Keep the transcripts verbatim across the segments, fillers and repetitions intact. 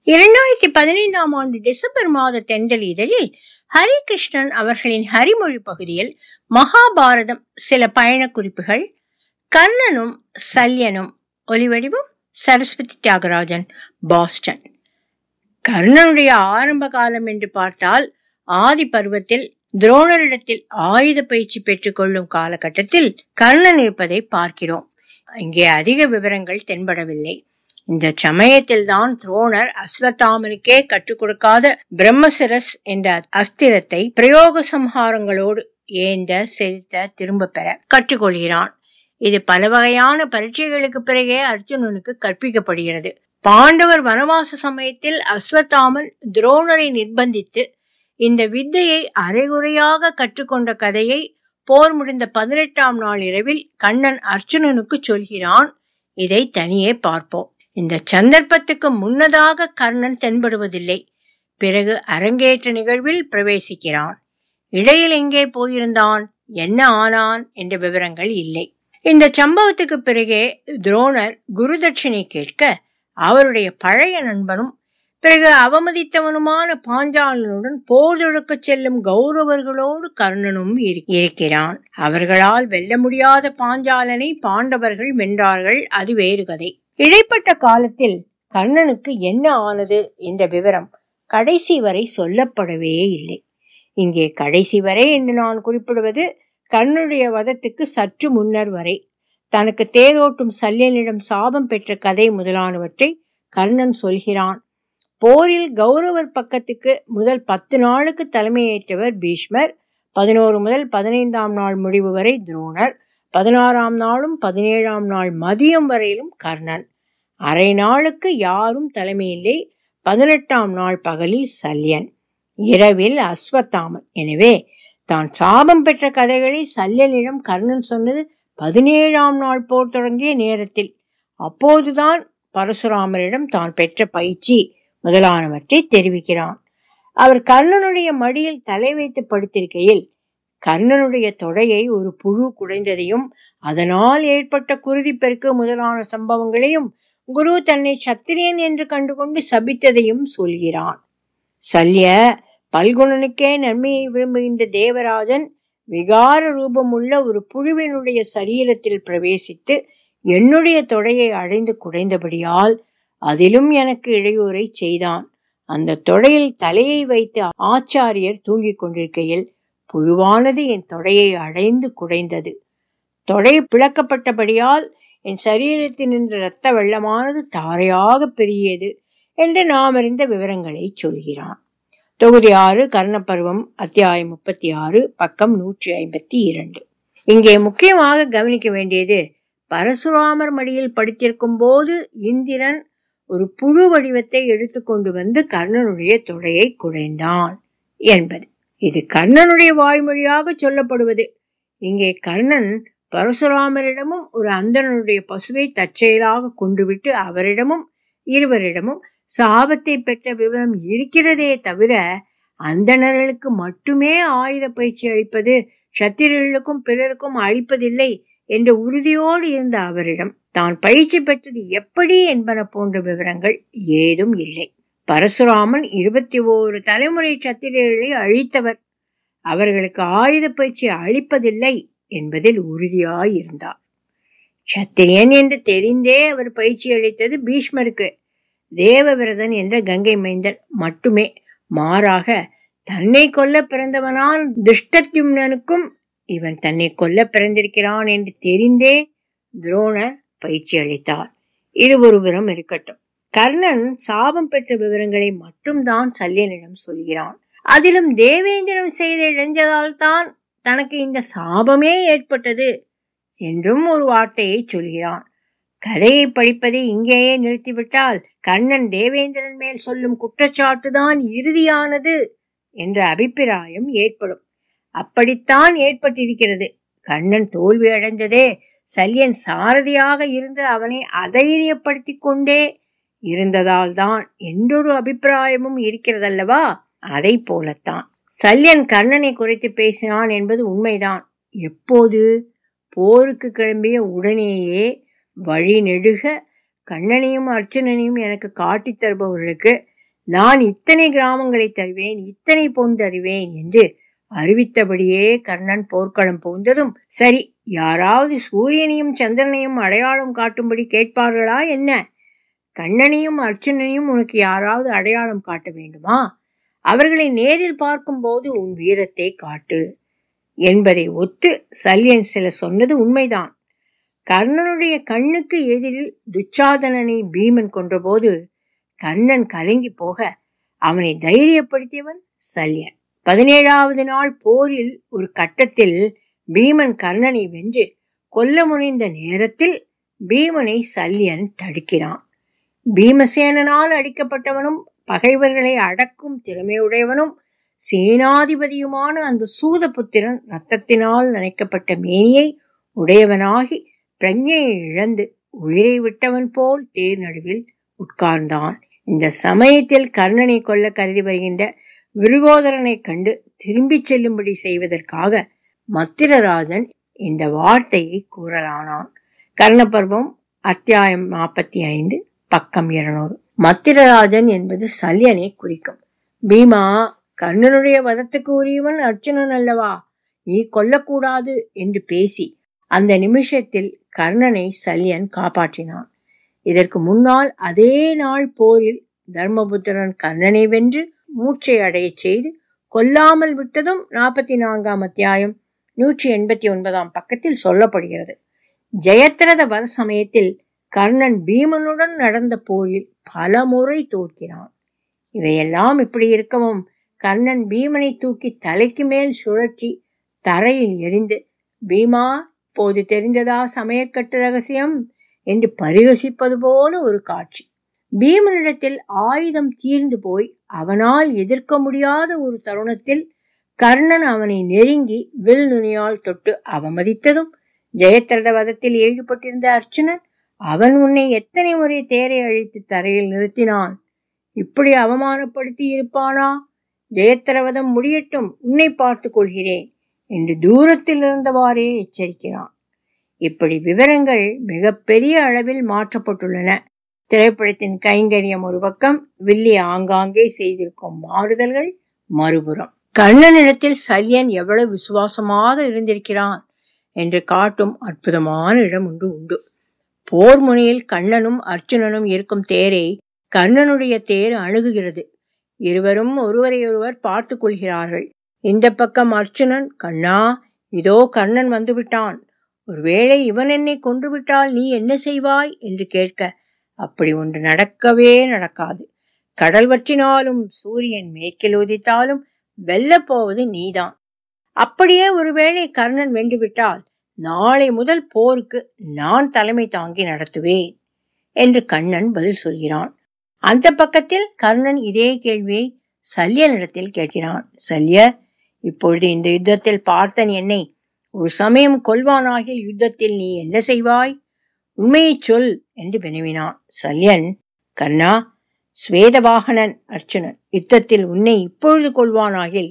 இரண்டாயிரத்தி பதினைந்தாம் ஆண்டு டிசம்பர் மாத தென்றல் இதழில் ஹரிகிருஷ்ணன் அவர்களின் ஹரிமொழி பகுதியில் மகாபாரதம் சில பயண குறிப்புகள், கர்ணனும் சல்யனும். ஒலிவடிவம் சரஸ்வதி தியாகராஜன், பாஸ்டன். கர்ணனுடைய ஆரம்ப காலம் என்று பார்த்தால், ஆதி பருவத்தில் துரோணரிடத்தில் ஆயுத பயிற்சி பெற்றுக் கொள்ளும் காலகட்டத்தில் கர்ணன் இருப்பதை பார்க்கிறோம். இங்கே அதிக விவரங்கள் தென்படவில்லை. இந்த சமயத்தில் தான் துரோணர் அஸ்வத்தாமனுக்கே கற்றுக் கொடுக்காத பிரம்மசிரஸ் என்ற அஸ்திரத்தை பிரயோக சம்ஹாரங்களோடு ஏந்த செலுத்த திரும்ப பெற கற்றுக்கொள்கிறான். இது பல வகையான பரீட்சைகளுக்கு பிறகே அர்ஜுனனுக்கு கற்பிக்கப்படுகிறது. பாண்டவர் வனவாச சமயத்தில் அஸ்வத்தாமன் துரோணரை நிர்பந்தித்து இந்த வித்தையை அரைகுறையாக கற்றுக்கொண்ட கதையை போர் முடிந்த பதினெட்டாம் நாள் இரவில் கண்ணன் அர்ஜுனனுக்கு சொல்கிறான். இதை தனியே பார்ப்போம். இந்த சந்தர்ப்பத்துக்கு முன்னதாக கர்ணன் தென்படுவதில்லை. பிறகு அரங்கேற்ற நிகழ்வில் பிரவேசிக்கிறான். இடையில் எங்கே போயிருந்தான், என்ன ஆனான் என்ற விவரங்கள் இல்லை. இந்த சம்பவத்துக்கு பிறகே துரோணர் குரு தட்சிணை கேட்க அவருடைய பழைய நண்பனும் பிறகு அவமதித்தவனுமான பாஞ்சாலனுடன் போர் தொடுக்க செல்லும் கௌரவர்களோடு கர்ணனும் இருக்கிறான். அவர்களால் வெல்ல முடியாத பாஞ்சாலனை பாண்டவர்கள் வென்றார்கள், அது வேறு கதை. இடைப்பட்ட காலத்தில் கர்ணனுக்கு என்ன ஆனது என்ற விவரம் கடைசி வரை சொல்லப்படவே இல்லை. இங்கே கடைசி வரை என்று நான் குறிப்பிடுவது கர்ணனுடைய வதத்துக்கு சற்று முன்னர் வரை. தனக்கு தேரோட்டும் சல்யனிடம் சாபம் பெற்ற கதை முதலானவற்றை கர்ணன் சொல்கிறான். போரில் கௌரவர் பக்கத்துக்கு முதல் பத்து நாளுக்கு தலைமையேற்றவர் பீஷ்மர், பதினோரு முதல் பதினைந்தாம் நாள் முடிவு வரை துரோணர், பதினாறாம் நாளும் பதினேழாம் நாள் மதியம் வரையிலும் கர்ணன், அரை நாளுக்கு யாரும் தலைமையில்லை, பதினெட்டாம் நாள் பகலில் சல்யன், இரவில் அஸ்வத்தாமன். எனவே தான் சாபம் பெற்ற கதைகளை சல்யனிடம் கர்ணன் சொன்னது பதினேழாம் நாள் போர் தொடங்கிய நேரத்தில். அப்போதுதான் பரசுராமரிடம் தான் பெற்ற பயிற்சி முதலானவற்றை தெரிவிக்கிறான். அவர் கர்ணனுடைய மடியில் தலை வைத்து படுத்திருக்கையில் கர்ணனுடைய தொடையை ஒரு புழு குடைந்ததையும் அதனால் ஏற்பட்ட குருதி பெருக்கு முதலான சம்பவங்களையும் குரு தன்னை சத்திரியன் என்று கண்டுகொண்டு சபித்ததையும் சொல்கிறான். சல்ய பல்குணனுக்கே நன்மையை விரும்புகின்ற தேவராஜன் விகார ரூபமுள்ள ஒரு புழுவினுடைய சரீரத்தில் பிரவேசித்து என்னுடைய தொடையை அடைந்து குடைந்தபடியால் அதிலும் எனக்கு இடையூறை செய்தான். அந்த தொடையில் தலையை வைத்து ஆச்சாரியர் தூங்கிக் கொண்டிருக்கையில் புழுவானது என் தொடையை அடைந்து குடைந்தது. தொடை பிளக்கப்பட்டபடியால் என் சரீரத்தில் நின்ற இரத்த வெள்ளமானது தாரையாக பெரியது என்று நாம் அறிந்த விவரங்களை சொல்கிறான். தொகுதி ஆறு, கர்ணப்பருவம், அத்தியாயம் முப்பத்தி ஆறு, பக்கம் நூற்றி ஐம்பத்தி இரண்டு. இங்கே முக்கியமாக கவனிக்க வேண்டியது, பரசுராமர் மடியில் படுத்திருக்கும் போது இந்திரன் ஒரு புழு வடிவத்தை எடுத்துக்கொண்டு வந்து கர்ணனுடைய தொடையை குடைந்தான் என்பது. இது கர்ணனுடைய வாய்மொழியாக சொல்லப்படுவது. இங்கே கர்ணன் பரசுராமரிடமும் ஒரு அந்தணனுடைய பசுவை தற்செயலாக கொண்டுவிட்டு அவரிடமும் இருவரிடமும் சாபத்தை பெற்ற விவரம் இருக்கிறதே தவிர அந்தணர்களுக்கு மட்டுமே ஆயுத பயிற்சி அளிப்பது, சத்திரியர்களுக்கும் பிறருக்கும் அளிப்பதில்லை என்ற உறுதியோடு இருந்த அவரிடம் தான் பயிற்சி பெற்றது எப்படி என்பன போன்ற விவரங்கள் ஏதும் இல்லை. பரசுராமன் இருபத்தி ஓரு தலைமுறை சத்திரியர்களை அழித்தவர். அவர்களுக்கு ஆயுத பயிற்சி அளிப்பதில்லை என்பதில் உறுதியாயிருந்தார். சத்திரியன் என்று தெரிந்தே அவர் பயிற்சி அளித்தது பீஷ்மருக்கு, தேவவிரதன் என்ற கங்கை மைந்தன் மட்டுமே. மாறாக தன்னை கொல்ல பிறந்தவனான் துஷ்டத்யும்னனுக்கும் இவன் தன்னை கொல்ல பிறந்திருக்கிறான் என்று தெரிந்தே துரோணர் பயிற்சி அளித்தார். இது ஒருபுறம் இருக்கட்டும். கர்ணன் சாபம் பெற்ற விவரங்களை மட்டும் தான் சல்யனிடம் சொல்கிறான். அதிலும் தேவேந்திரன் செய்த இடைஞ்சதால் தான் தனக்கு இந்த சாபமே ஏற்பட்டது என்றும் ஒரு வார்த்தையை சொல்கிறான். கதையை படிப்பதை இங்கேயே நிறுத்திவிட்டால் கர்ணன் தேவேந்திரன் மேல் சொல்லும் குற்றச்சாட்டுதான் இறுதியானது என்ற அபிப்பிராயம் ஏற்படும். அப்படித்தான் ஏற்பட்டிருக்கிறது. கர்ணன் தோல்வி அடைந்ததே சல்யன் சாரதியாக இருந்து அவனை அதைரியப்படுத்தி கொண்டே இருந்ததால் தான் என்றொரு அபிப்பிராயமும் இருக்கிறதல்லவா? அதை போலத்தான் சல்யன் கர்ணனை குறைத்து பேசினான் என்பது உண்மைதான். எப்போது? போருக்கு கிளம்பிய உடனேயே வழி நெடுக கண்ணனையும் அர்ஜுனனையும் எனக்கு காட்டி தருபவர்களுக்கு நான் இத்தனை கிராமங்களை தருவேன், இத்தனை பொன் தருவேன் என்று அறிவித்தபடியே கர்ணன் போர்க்களம் புகுந்ததும், சரி, யாராவது சூரியனையும் சந்திரனையும் அடையாளம் காட்டும்படி கேட்பார்களா என்ன? கண்ணனையும் அர்ச்சுனனையும் உனக்கு யாராவது அடையாளம் காட்ட வேண்டுமா? அவர்களை நேரில் பார்க்கும் போது உன் வீரத்தை காட்டு என்பதை ஒத்து சல்யன் சில சொன்னது உண்மைதான். கர்ணனுடைய கண்ணுக்கு எதிரில் துச்சாதனனை பீமன் கொன்றபோது கர்ணன் கலங்கி போக அவனை தைரியப்படுத்தியவன் சல்யன். பதினேழாவது நாள் போரில் ஒரு கட்டத்தில் பீமன் கர்ணனை வென்று கொல்ல முனைந்த நேரத்தில் பீமனை சல்யன் தடுக்கிறான். பீமசேனனால் அடிக்கப்பட்டவனும் பகைவர்களை அடக்கும் திறமையுடையவனும் சேனாதிபதியுமான அந்த சூதபுத்திரன் இரத்தத்தினால் நனைக்கப்பட்ட மேனியை உடையவனாகி பிரஞ்ஞையை இழந்து உயிரை விட்டவன் போல் தேர் நடுவில் உட்கார்ந்தான். இந்த சமயத்தில் கர்ணனை கொல்ல கருதி வருகின்ற விருகோதரனை கண்டு திரும்பி செல்லும்படி செய்வதற்காக மத்திரராஜன் இந்த வார்த்தையை கூறலானான். கர்ணபர்வம் அத்தியாயம் நாற்பத்தி ஐந்து, பக்கம் இருநூறு. மத்திரராஜன் என்பது சல்யனை குறிக்கும். பீமா, கர்ணனுடைய வதத்துக்கு உரியவன் அர்ச்சுனன் அல்லவா, நீ கொல்லக்கூடாது என்று பேசி அந்த நிமிஷத்தில் கர்ணனை சல்யன் காப்பாற்றினான். இதற்கு முன்னால் அதே நாள் போரில் தர்மபுத்திரன் கர்ணனை வென்று மூச்சை அடைய செய்து கொல்லாமல் விட்டதும் நாற்பத்தி நான்காம் அத்தியாயம் நூற்றி எண்பத்தி ஒன்பதாம் பக்கத்தில் சொல்லப்படுகிறது. ஜெயத்ரத வத சமயத்தில் கர்ணன் பீமனுடன் நடந்த போரில் பல முறை தோற்கிறான். இவையெல்லாம் இப்படி இருக்கவும் கர்ணன் பீமனை தூக்கி தலைக்கு மேல் சுழற்றி தரையில் எரிந்து, பீமா, போது தெரிந்ததா சமயக்கட்டு ரகசியம் என்று பரிகசிப்பது போல ஒரு காட்சி. பீமனிடத்தில் ஆயுதம் தீர்ந்து போய் அவனால் எதிர்க்க முடியாத ஒரு தருணத்தில் கர்ணன் அவனை நெருங்கி வில் நுனியால் தொட்டு அவமதித்ததும் ஜெயத்ரத வதத்தில் ஈடுபட்டிருந்த அர்ச்சுனன், அவன் உன்னை எத்தனை முறை தேரை அழித்து தரையில் நிறுத்தினான், இப்படி அவமானப்படுத்தி இருப்பானா? ஜெயத்ரவதம் முடியட்டும், உன்னை பார்த்து கொள்கிறேன் என்று தூரத்தில் இருந்தவாறே எச்சரிக்கிறான். இப்படி விவரங்கள் மிக பெரிய அளவில் மாற்றப்பட்டுள்ளன. திரைப்படத்தின் கைங்கரியம் ஒரு பக்கம், வில்லி ஆங்காங்கே செய்திருக்கும் மாறுதல்கள் மறுபுறம். கர்ணனிடத்தில் சல்யன் எவ்வளவு விசுவாசமாக இருந்திருக்கிறான் என்று காட்டும் அற்புதமான இடம் உண்டு உண்டு. போர் முனையில் கண்ணனும் அர்ச்சுனனும் இருக்கும் தேரை கர்ணனுடைய தேர் அணுகுகிறது. இருவரும் ஒருவரையொருவர் பார்த்து கொள்கிறார்கள். இந்த பக்கம் அர்ச்சுனன், கண்ணா, இதோ கர்ணன் வந்துவிட்டான், ஒருவேளை இவன் என்னை கொன்று விட்டால் நீ என்ன செய்வாய் என்று கேட்க, அப்படி ஒன்று நடக்கவே நடக்காது. கடல் வற்றினாலும் சூரியன் மேற்கில் உதித்தாலும் வெல்ல போவது நீதான். அப்படியே ஒருவேளை கர்ணன் வென்றுவிட்டால் நாளை முதல் போருக்கு நான் தலைமை தாங்கி நடத்துவேன் என்று கண்ணன் பதில் சொல்கிறான். அந்த பக்கத்தில் கர்ணன் இதே கேள்வியை சல்யனிடத்தில் கேட்கிறான். சல்ய, இப்பொழுது இந்த யுத்தத்தில் பார்த்தன் என்னை ஒரு சமயம் கொல்வானாகில் யுத்தத்தில் நீ என்ன செய்வாய்? உண்மையை சொல் என்று வினவினான். சல்யன், கர்ணா, ஸ்வேதவாகனன் அர்ச்சுனன் யுத்தத்தில் உன்னை இப்பொழுது கொள்வானாகில்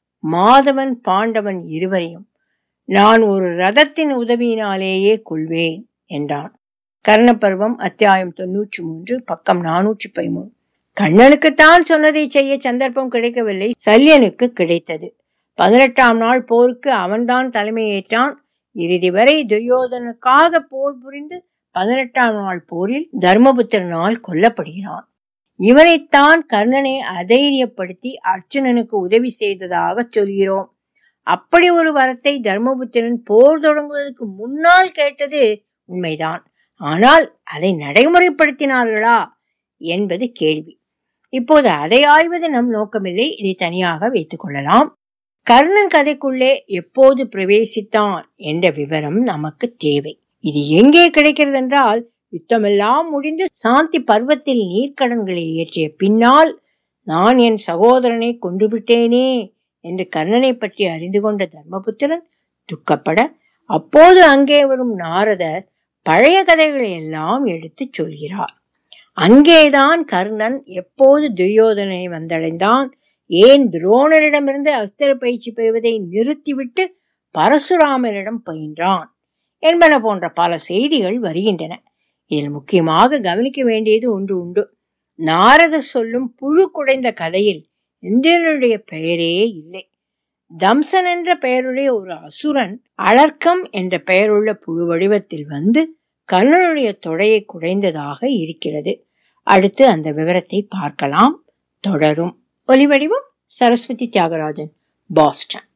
மாதவன் பாண்டவன் இருவரையும் நான் ஒரு ரதத்தின் உதவியினாலேயே கொள்வேன் என்றான். கர்ணபர்வம் அத்தியாயம் தொன்னூற்றி மூன்று, பக்கம் நானூற்றி பதிமூணு. கண்ணனுக்குத்தான் சொன்னதை செய்ய சந்தர்ப்பம் கிடைக்கவில்லை, சல்யனுக்கு கிடைத்தது. பதினெட்டாம் நாள் போருக்கு அவன்தான் தலைமையேற்றான். இறுதி வரை துரியோதனுக்காக போர் புரிந்து பதினெட்டாம் நாள் போரில் தர்மபுத்திரனால் கொல்லப்படுகிறான். இவனைத்தான் கர்ணனை அதைரியப்படுத்தி அர்ச்சுனனுக்கு உதவி செய்ததாக சொல்கிறோம். அப்படி ஒரு வரத்தை தர்மபுத்திரன் போர் தொடங்குவதற்கு முன்னால் கேட்டது உண்மைதான். ஆனால் அதை நடைமுறைப்படுத்தினார்களா என்பது கேள்வி. இப்போது அதை ஆய்வது நம் நோக்கமில்லை, இதை தனியாக வைத்துக் கொள்ளலாம். கர்ணன் கதைக்குள்ளே எப்போது பிரவேசித்தான் என்ற விவரம் நமக்கு தேவை. இது எங்கே கிடைக்கிறது என்றால், யுத்தமெல்லாம் முடிந்து சாந்தி பர்வத்தில் நீர்க்கடன்களை ஏற்றிய பின்னால் நான் என் சகோதரனை கொன்றுவிட்டேனே என்று கர்ணனை பற்றி அறிந்து கொண்ட தர்மபுத்திரன் துக்கப்பட, அப்போது அங்கே வரும் நாரதர் பழைய கதைகளை எல்லாம் எடுத்து சொல்கிறார். அங்கேதான் கர்ணன் எப்போது துரியோதனை வந்தடைந்தான், ஏன் துரோணரிடமிருந்து அஸ்திர பயிற்சி பெறுவதை நிறுத்திவிட்டு பரசுராமரிடம் பயின்றான் என்பன போன்ற பல செய்திகள் வருகின்றன. இதில் முக்கியமாக கவனிக்க வேண்டியது ஒன்று உண்டு. நாரத சொல்லும் புழு குடைந்த கதையில் இந்திரனுடைய பெயரே இல்லை. தம்சன் என்ற பெயருடைய ஒரு அசுரன் அலர்க்கம் என்ற பெயருள்ள புழு வடிவத்தில் வந்து கர்ணனுடைய தொடையை குடைந்ததாக இருக்கிறது. அடுத்து அந்த விவரத்தை பார்க்கலாம். தொடரும். ஒலிவடிவம் சரஸ்வதி தியாகராஜன், பாஸ்டன்.